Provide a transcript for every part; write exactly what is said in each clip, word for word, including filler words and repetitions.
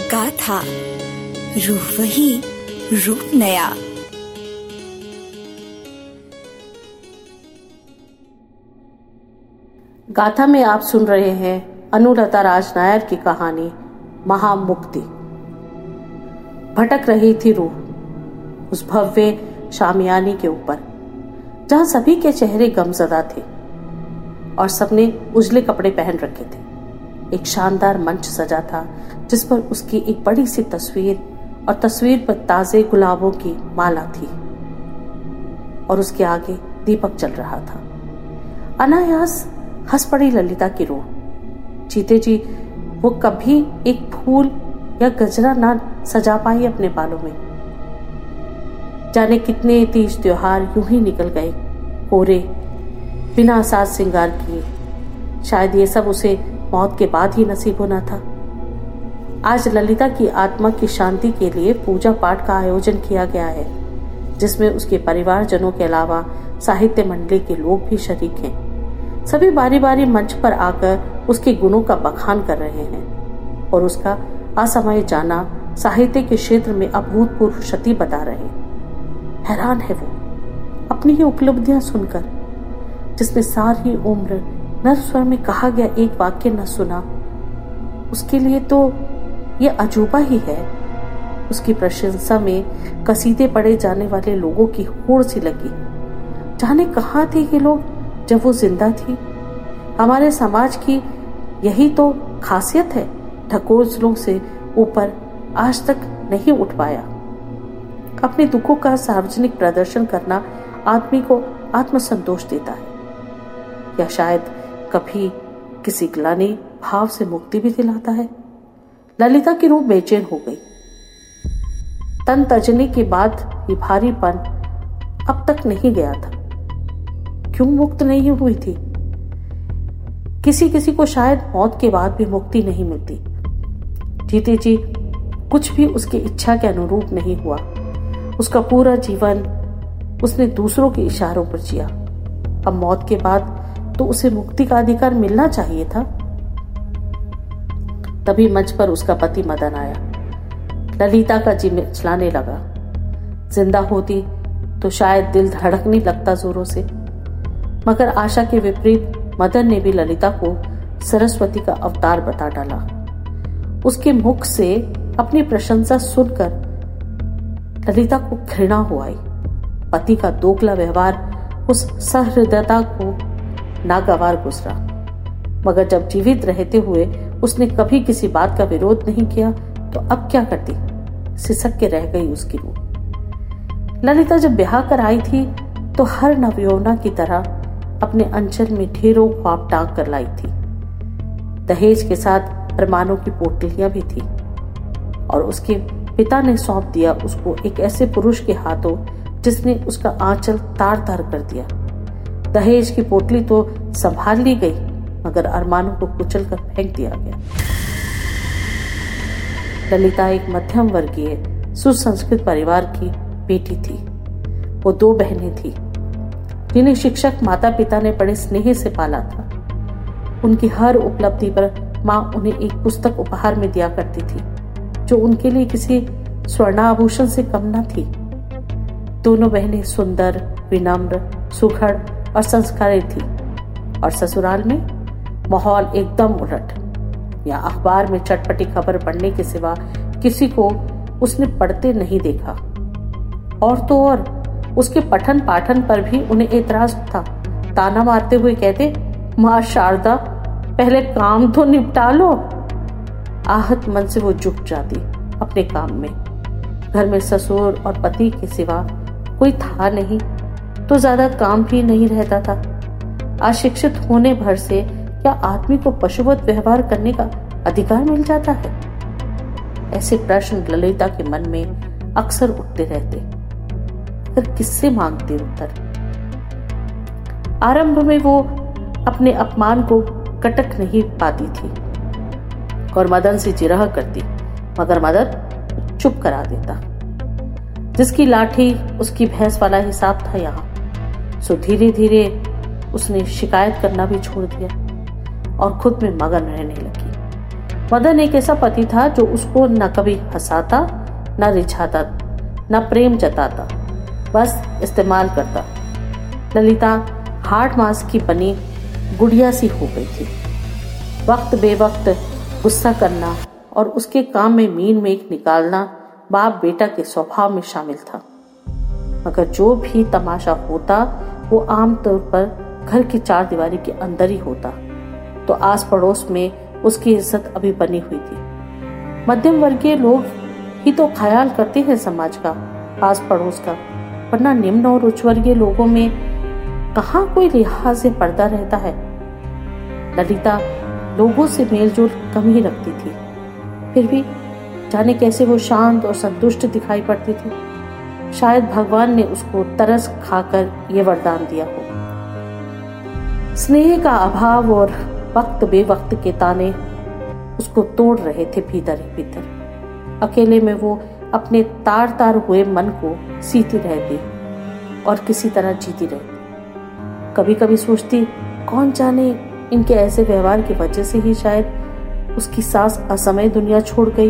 गाथा, रूह वही, रूप नया। गाथा में आप सुन रहे हैं अनुलता राजनायर की कहानी महामुक्ति। भटक रही थी रूह उस भव्य शामियाने के ऊपर, जहां सभी के चेहरे गमज़दा थे और सबने उजले कपड़े पहन रखे थे। एक शानदार मंच सजा था जिस पर उसकी एक बड़ी सी तस्वीर और तस्वीर पर ताजे गुलाबों की माला थी और उसके आगे दीपक जल रहा था। अनायास हंस पड़ी ललिता की रूह। जीते जी वो कभी एक फूल या गजरा ना सजा पाई अपने बालों में। जाने कितने तीज त्योहार यूं ही निकल गए, कोरे, बिना साज श्रृंगार किए। शायद ये सब उसे मौत के बाद ही नसीब होना था। आज ललिता की आत्मा की शांति के लिए पूजा पाठ का आयोजन किया गया है, जिसमें उसके परिवारजनों के अलावा साहित्य मंडली के लोग भी शरीक हैं। सभी बारी बारी मंच पर आकर उसके गुणों का बखान कर रहे हैं और उसका असमय जाना साहित्य के क्षेत्र में अभूतपूर्व क्षति बता रहे हैं। हैरान है वो अपनी ये उपलब्धियां सुनकर। जिसने सारी उम्र नर स्वर में कहा गया एक वाक्य न सुना, उसके लिए तो ये अजूबा ही है। उसकी प्रशंसा में कसीदे पढ़े जाने वाले लोगों की होड़ सी लगी। जाने कहाँ थे ये लोग जब वो जिंदा थी। हमारे समाज की यही तो खासियत है, ढकोसलों से ऊपर आज तक नहीं उठ पाया। अपने दुखों का सार्वजनिक प्रदर्शन करना आदमी को आत्मसंतोष देता है, या शायद कभी किसी ग्लानि भाव से मुक्ति भी दिलाता है। ललिता की रूह बेचैन हो गई। तन तजने के बाद ये भारीपन अब तक नहीं गया था। क्यों मुक्त नहीं हुई थी? किसी किसी को शायद मौत के बाद भी मुक्ति नहीं मिलती। जीते जी कुछ भी उसकी इच्छा के अनुरूप नहीं हुआ। उसका पूरा जीवन उसने दूसरों के इशारों पर जिया। अब मौत के बाद तो उसे मुक्ति का अधिकार मिलना चाहिए था। तभी मंच पर उसका पति मदन आया। ललिता का जी मिचलाने लगा। जिंदा होती तो शायद दिल धड़कने लगता जोरों से, मगर आशा के विपरीत मदन ने भी ललिता को सरस्वती का अवतार बता डाला। उसके मुख से अपनी प्रशंसा सुनकर ललिता को घृणा हो आई। पति का दोगला व्यवहार उस सहृदयता को नागवार गुजरा, मगर जब जीवित रहते हुए उसने कभी किसी बात का विरोध नहीं किया तो अब क्या करती। सिसक के रह गई उसकी रूह। ललिता जब ब्याह कर आई थी तो हर नवयौवना की तरह अपने अंचल में ढेरों ख्वाब टांग कर लाई थी। दहेज के साथ अरमानों की पोटलियां भी थी और उसके पिता ने सौंप दिया उसको एक ऐसे पुरुष के हाथों जिसने उसका आंचल तार तार कर दिया। दहेज की पोटली तो संभाल ली गई, मगर अरमानों को कुचल कर फेंक दिया गया। ललिता एक मध्यम वर्गीय सुसंस्कृत परिवार की बेटी थी। वो दो बहनें थी जिन्हें शिक्षक माता पिता ने बड़े स्नेह से पाला था। उनकी हर उपलब्धि पर माँ उन्हें एक पुस्तक उपहार में दिया करती थी, जो उनके लिए किसी स्वर्णाभूषण से कम न थी। दोनों बहनें सुंदर, विनम्र, सुघड़ और संस्कारी थी, और ससुराल में माहौल एकदम उलट। या अखबार में चटपटी खबर पढ़ने के सिवा किसी को उसने पढ़ते नहीं देखा। और तो और उसके पठन पाठन पर भी उन्हें एतराज था। ताना मारते हुए कहते, माँ शारदा, पहले काम तो निपटा लो। आहत मन से वो झुक जाती अपने काम में। घर में ससुर और पति के सिवा कोई था नहीं, तो ज्यादा काम भी नहीं रहता था। अशिक्षित होने भर से क्या आदमी को पशुवत व्यवहार करने का अधिकार मिल जाता है? ऐसे प्रश्न ललिता के मन में अक्सर उठते रहते, पर किससे मांगते उत्तर? आरंभ में वो अपने अपमान को कटक नहीं पाती थी और मदन से जिरह करती, मगर मदन चुप करा देता। जिसकी लाठी उसकी भैंस वाला हिसाब था यहाँ। सो धीरे धीरे उसने शिकायत करना भी छोड़ दिया और खुद में मगन रहने लगी। मदन एक ऐसा पति था जो उसको न कभी हंसाता, न रिझाता, न प्रेम जताता, बस इस्तेमाल करता। ललिता हार्ड मांस की बनी गुड़िया सी हो गई थी। वक्त बेवक्त गुस्सा करना और उसके काम में मीन मेघ निकालना बाप बेटा के स्वभाव में शामिल था। मगर जो भी तमाशा होता वो आमतौर पर घर की चार दीवारी के अंदर ही होता, तो आस पड़ोस में उसकी इज्जत अभी बनी हुई थी। मध्यम वर्गीय लोग ही तो ख्याल करते हैं समाज का, आस पड़ोस का, वरना निम्न और उच्च वर्गीय लोगों में कहाँ कोई लिहाज से पर्दा रहता है। ललिता लोगों से मेलजोल कम ही रखती थी, फिर भी जाने कैसे वो शांत और संतुष्ट दिखाई पड़ती थी। शायद भगवान ने उसको तरस खाकर ये वरदान दिया हो। स्नेह का अभाव और वक्त बेवक्त के ताने उसको तोड़ रहे थे भीतर ही भीतर। अकेले में वो अपने तार तार हुए मन को सीती रहती और किसी तरह जीती रहती। कभी कभी सोचती, कौन जाने इनके ऐसे व्यवहार की वजह से ही शायद उसकी सास असमय दुनिया छोड़ गई।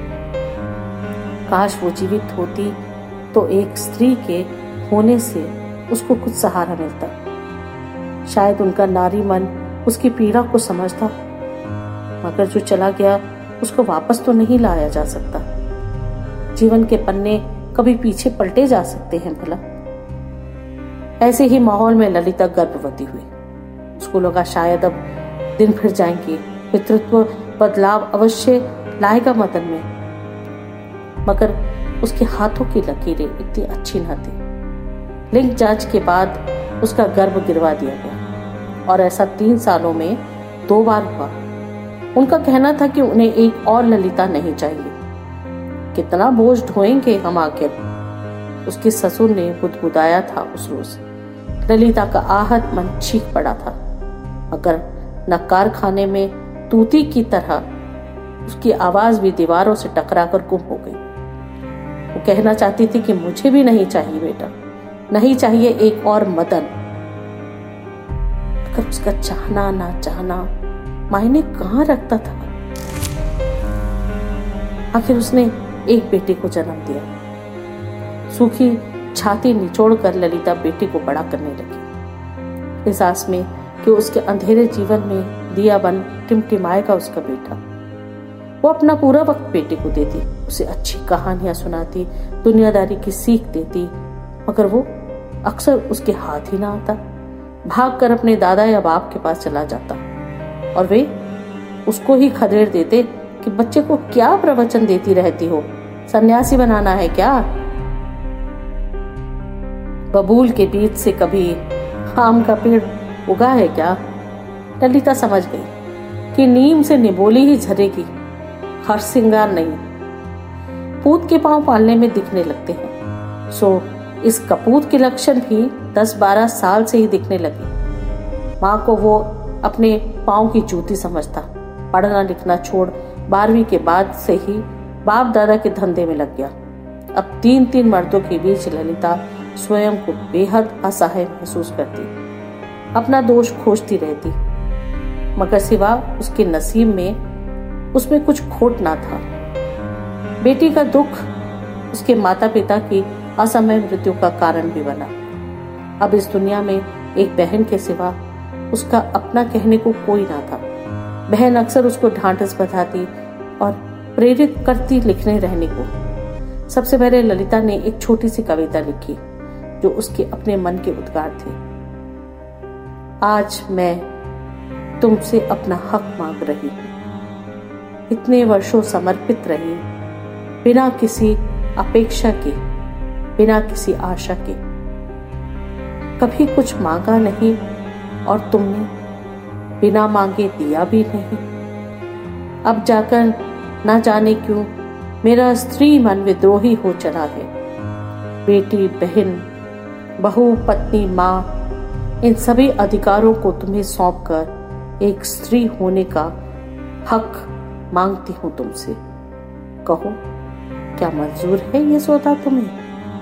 काश वो जीवित होती तो एक स्त्री के होने से उसको कुछ सहारा मिलता। शायद उनका नारी मन उसकी पीड़ा को समझता, मगर जो चला गया उसको वापस तो नहीं लाया जा सकता। जीवन के पन्ने कभी पीछे पलटे जा सकते हैं भला। ऐसे ही माहौल में ललिता गर्भवती हुई। उसको लगा शायद अब दिन फिर जाएंगे, पितृत्व बदलाव अवश्य लाएगा मदन में, मगर उसके हाथों की लकीरें इतनी अच्छी न थी। लिंग जांच के बाद उसका गर्भ गिरवा दिया गया और ऐसा तीन सालों में दो बार हुआ। उनका कहना था कि उन्हें एक और ललिता नहीं चाहिए। कितना बोझ ढोएंगे हम आखिर, उसके ससुर ने बुदबुदाया था उस रोज। ललिता का आहत मन चीख पड़ा था, मगर नकार खाने में तूती की तरह उसकी आवाज भी दीवारों से टकराकर गुम हो गई। वो कहना चाहती थी कि मुझे भी नहीं चाहिए बेटा, नहीं चाहिए एक और मदन। मगर उसका चाहना ना चाहना मायने कहाँ रखता था। आखिर उसने एक बेटे को जन्म दिया। सूखी छाती निचोड़कर ललिता बेटे को बड़ा करने लगी, इस आस में कि उसके अंधेरे जीवन में दिया बन टिमटिमाएगा उसका बेटा। वो अपना पूरा वक्त बेटे को देती, उसे अच्छी कहानियां सुनाती, दुनियादारी की सीख देती, मगर वो अक्सर उसके हाथ ही ना आता। भागकर अपने दादा या बाप के पास चला जाता और वे उसको ही खदेड़ देते कि बच्चे को क्या प्रवचन देती रहती हो, सन्यासी बनाना है क्या? बबूल के बीच से कभी आम का पेड़ उगा है क्या? ललिता समझ गई कि नीम से निबोली ही झरेगी, हर सिंगार नहीं। पूत के पांव पालने में दिखने लगते हैं, सो इस कपूत के लक्षण भी दस बारह साल से ही दिखने लगे। माँ को वो अपने पांव की जूती समझता। पढ़ना लिखना छोड़ बारहवीं के बाद से ही बाप दादा के धंधे में लग गया। अब तीन तीन मर्दों के बीच ललिता स्वयं को बेहद असहाय महसूस करती, अपना दोष खोजती रहती, मगर सिवा उसके नसीब में उसमें कुछ खोट ना था। बेटी का दुख उसके माता पिता की असमय मृत्यु का कारण भी बना। अब इस दुनिया में एक बहन के सिवा उसका अपना कहने को कोई ना था। बहन अक्सर उसको ढांढस बंधाती और प्रेरित करती लिखने रहने को। सबसे पहले ललिता ने एक छोटी सी कविता लिखी जो उसके अपने मन के उद्गार थे। आज मैं तुमसे अपना हक मांग रही हूं, इतने वर्षों समर्पित रही, बिना किसी अपेक्षा के, बिना किसी आशा के। कभी कुछ मांगा नहीं और तुमने बिना मांगे दिया भी नहीं। अब जाकर ना जाने क्यों मेरा स्त्री मन विद्रोही हो चला है। बेटी, बहन, बहू, पत्नी, माँ, इन सभी अधिकारों को तुम्हें सौंपकर एक स्त्री होने का हक मांगती हूं तुमसे। कहो, क्या मंजूर है ये सौदा तुम्हें?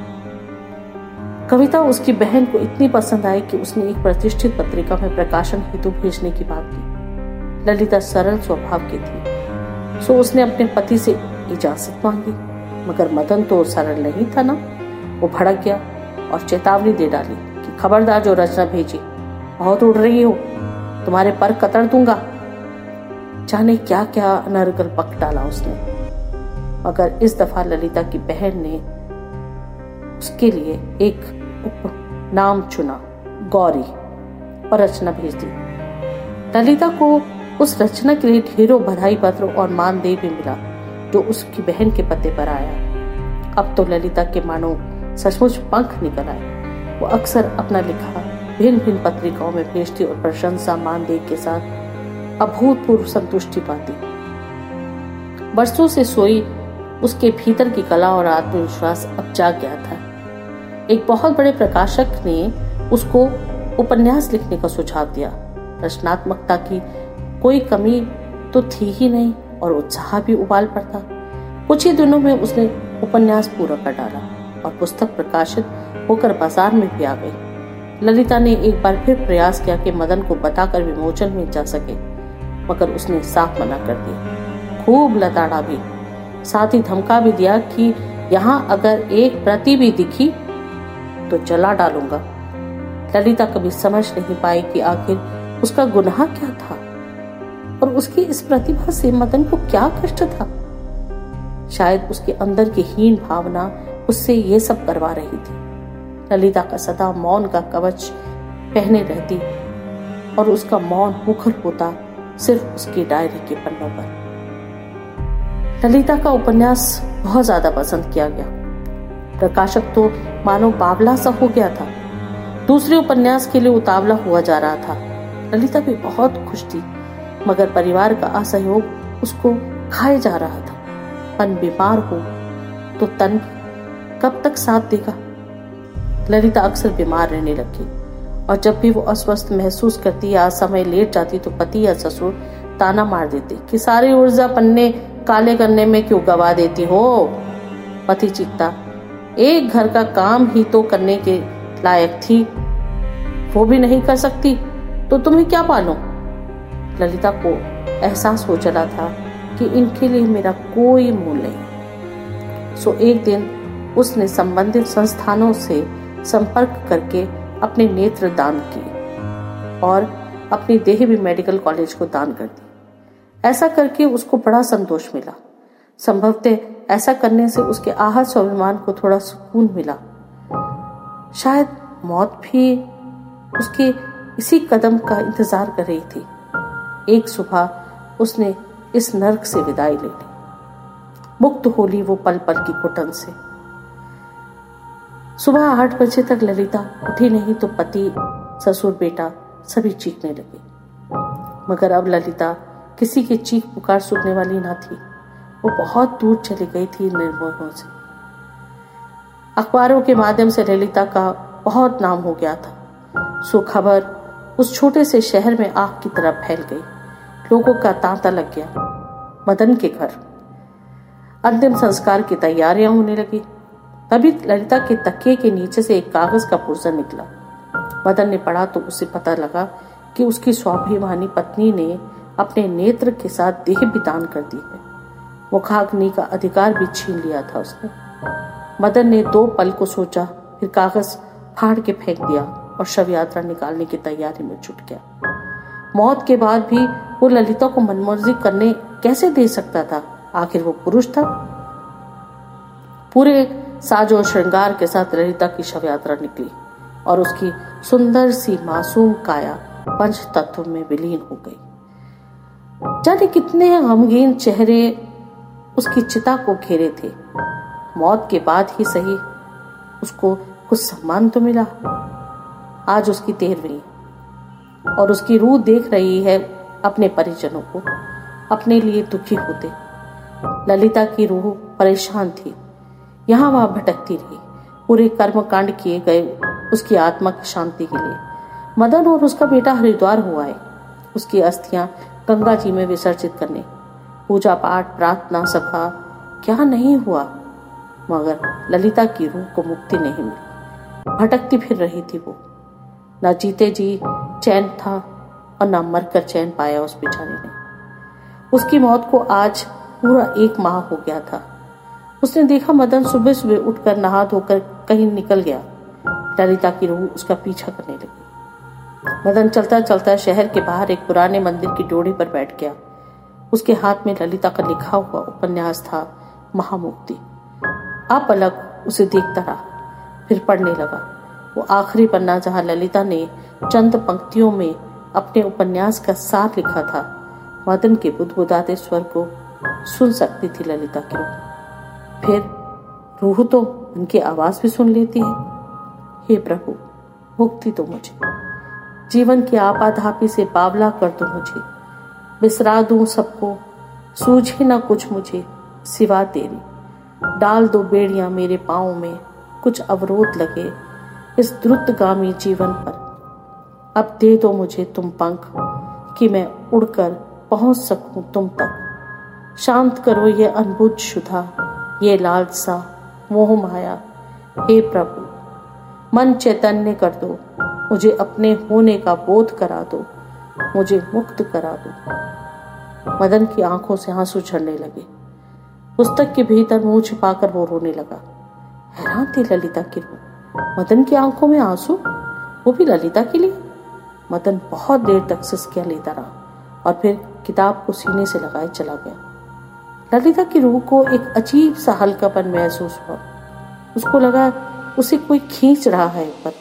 कविता उसकी बहन को इतनी पसंद आई कि उसने एक प्रतिष्ठित पत्रिका में प्रकाशन हेतु भेजने की बात की। ललिता सरल स्वभाव की थी, सो उसने अपने पति से इजाजत मांगी, मगर मदन तो सरल नहीं था ना। वो भड़क गया और चेतावनी दे डाली कि खबरदार जो रचना भेजी, बहुत उड़ रही हो, तुम्हारे पर कतड़ दूंगा। जाने क्या क्या अनर्गल पक डाला उसने, मगर इस दफा ललिता की बहन ने उसके लिए एक उपनाम चुना, गौरी, और रचना भेज दी। ललिता को उस रचना के लिए ढेरों बधाई पत्र और मानदेय भी मिला जो उसकी बहन के पते पर आया। अब तो ललिता के मानो सचमुच पंख निकल आए। वो अक्सर अपना लिखा भिन्न भिन्न पत्रिकाओं में भेजती और प्रशंसा मानदेय के साथ अभूतपूर्व संतुष्टि पाती। बरसों से सोई उसके भीतर की कला और आत्मविश्वास अब जाग गया था। एक बहुत बड़े प्रकाशक ने उसको उपन्यास लिखने का सुझाव दिया। रचनात्मकता की कोई कमी तो थी ही नहीं और उत्साह भी उबाल पड़ता। कुछ ही दिनों में उसने उपन्यास पूरा कर डाला और पुस्तक प्रकाशित होकर बाजार में भी आ गई। ललिता ने एक बार फिर प्रयास किया कि मदन को बताकर विमोचन में जा सके, मगर उसने साफ मना कर दिया। खूब लताड़ा भी, साथ ही धमका भी दिया कि यहाँ अगर एक प्रति भी दिखी तो जला डालूंगा। ललिता कभी समझ नहीं पाई कि आखिर उसका गुनाह क्या था और उसकी इस प्रतिभा से मदन को क्या कष्ट था। शायद उसके अंदर की हीन भावना उससे ये सब करवा रही थी। ललिता का सदा मौन का कवच पहने रहती और उसका मौन मुखर होता सिर्फ उसकी डायरी के पन्नों पर। ललिता का उपन्यास बहुत ज्यादा पसंद किया गया। प्रकाशक तो मानो बावला सा हो गया था। दूसरे उपन्यास के लिए उतावला हुआ जा रहा था। ललिता भी बहुत खुश थी, मगर परिवार का असहयोग उसको खाए जा रहा था। मन बीमार हो तो तन कब तक साथ देगा। ललिता अक्सर बीमार रहने लगी और जब भी वो अस्वस्थ महसूस करती या समय लेट जाती तो पति या ससुर ताना मार देते कि सारी ऊर्जा पन्ने काले करने में क्यों गवा देती हो। पति चीखता, एक घर का काम ही तो करने के लायक थी, वो भी नहीं कर सकती तो तुम्हें क्या पालो। ललिता को एहसास हो चला था कि इनके लिए मेरा कोई मूल्य नहीं। सो एक दिन उसने संबंधित संस्थानों से संपर्क करके अपने नेत्र दान किए और अपनी देह भी मेडिकल कॉलेज को दान कर दी। ऐसा करके उसको बड़ा संतोष मिला। संभवतः ऐसा करने से उसके आहत स्वाभिमान को थोड़ा सुकून मिला। शायद मौत भी उसके इसी कदम का इंतजार कर रही थी। एक सुबह उसने इस नर्क से विदाई ले ली। मुक्त हो ली वो पल पल की घुटन से। सुबह आठ बजे तक ललिता उठी नहीं तो पति, ससुर, बेटा सभी चीखने लगे, मगर अब ललिता किसी की चीख पुकार सुनने वाली ना थी। वो बहुत दूर चली गई थी निर्मोहों से। अखबारों के माध्यम से ललिता का बहुत नाम हो गया था। सो खबर उस छोटे से शहर में आग की तरह फैल गई। लोगों का तांता लग गया। मदन के घर अंतिम संस्कार की तैयारियां होने लगी। तभी ललिता के तकिए के नीचे से एक कागज का पुर्जा निकला। मदन ने पढ़ा तो उसे पता लगा कि उसकी स्वाभिमानी पत्नी ने अपने नेत्र के साथ देह भी दान कर दी है। मुखाग्नि का अधिकार भी छीन लिया था उसने। मदन ने दो पल को सोचा, फिर कागज फाड़ के फेंक दिया और शव यात्रा निकालने की तैयारी में जुट गया। मौत के बाद भी वो ललिता को मनमर्जी करने कैसे दे सकता था? आखिर वो पुरुष था। पूरे साजो श्रृंगार के साथ ललिता की शव यात्रा निकली और उसकी सुंदर सी मासूम काया पंच तत्व में विलीन हो गई। जाने कितने गमगीन चेहरे उसकी चिता को घेरे थे। मौत के बाद ही सही उसको कुछ सम्मान तो मिला। आज उसकी तेरहवीं और उसकी रूह देख रही है अपने परिजनों को अपने लिए दुखी होते। ललिता की रूह परेशान थी, यहाँ वहां भटकती रही। पूरे कर्म कांड किए गए उसकी आत्मा की शांति के लिए। मदन और उसका बेटा हरिद्वार हुआ है उसकी अस्थियां गंगा जी में विसर्जित करने। पूजा पाठ, प्रार्थना, सभा क्या नहीं हुआ, मगर ललिता की रूह को मुक्ति नहीं मिली। भटकती फिर रही थी वो। न जीते जी चैन था और न मरकर चैन पाया उस बेचारे ने। उसकी मौत को आज पूरा एक माह हो गया था। उसने देखा मदन सुबह सुबह उठकर नहा धोकर कहीं निकल गया। ललिता की रूह उसका पीछा करने लगी। मदन चलता चलता शहर के बाहर एक पुराने मंदिर की डोरी पर बैठ गया। उसके हाथ में ललिता का लिखा हुआ उपन्यास था, महामुक्ति। आप अलग उसे देखता रहा, फिर पढ़ने लगा। वो आखिरी पन्ना जहां ललिता ने चंद पंक्तियों में अपने उपन्यास का सार लिखा था। मदन के बुदबुदाते स्वर को सुन सकती थी ललिता की रूह। फिर रूह तो उनकी आवाज भी सुन लेती है। हे प्रभु, मुक्ति दो मुझे, जीवन की आपाधापी से बावला कर दो मुझे, बिसरा दूं सबको, सूझे ना कुछ मुझे सिवा तेरी, डाल दो बेड़ियां मेरे पाँव में, कुछ अवरोध लगे इस द्रुतगामी जीवन पर, अब दे दो मुझे तुम पंख कि मैं उड़कर पहुंच सकूं तुम तक, शांत करो ये अनबुझ शुदा, ये लालसा मोह माया, हे प्रभु मन चैतन्य कर दो, मुझे अपने होने का बोध करा दो, मुझे मुक्त करा दो। मदन की आंखों से आंसू झरने लगे। पुस्तक के भीतर मुंह छिपाकर वो रोने लगा। हैरान थी ललिता की रूह। मदन की आंखों में आंसू, वो भी ललिता के लिए। मदन बहुत देर तक सिसकियां लेता रहा और फिर किताब को सीने से लगाए चला गया। ललिता की रूह को एक अजीब सा हल्कापन महसूस हुआ। उसको लगा उसे कोई खींच रहा है ऊपर।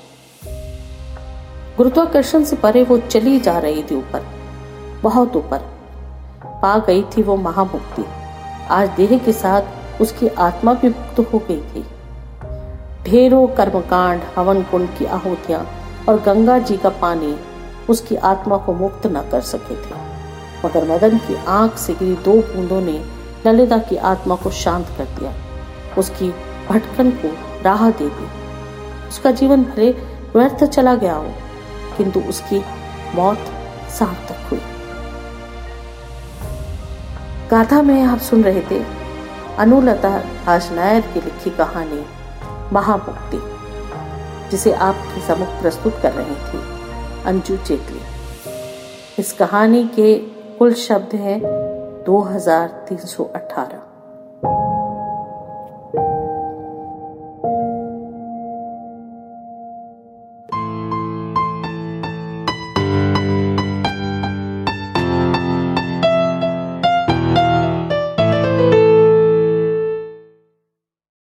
गुरुत्वाकर्षण से परे वो चली जा रही थी ऊपर, बहुत ऊपर। पा गई थी वो महामुक्ति। आज देह के साथ उसकी आत्मा भी मुक्त हो गई थी। ढेरों कर्मकांड, हवन कुंड की आहुतियां और गंगा जी का पानी उसकी आत्मा को मुक्त न कर सके थे, मगर मदन की आंख से गिरी दो बूंदों ने ललिता की आत्मा को शांत कर दिया, उसकी भटकन को राह दे दी। उसका जीवन भले व्यर्थ चला गया हो, किंतु उसकी मौत सार्थक हुई। गाथा में आप सुन रहे थे अनुलता राजनायर की लिखी कहानी महामुक्ति, जिसे आपके सम्मुख प्रस्तुत कर रही थी अंजू चेतली। इस कहानी के कुल शब्द हैं दो हजार तीन सौ अठारह।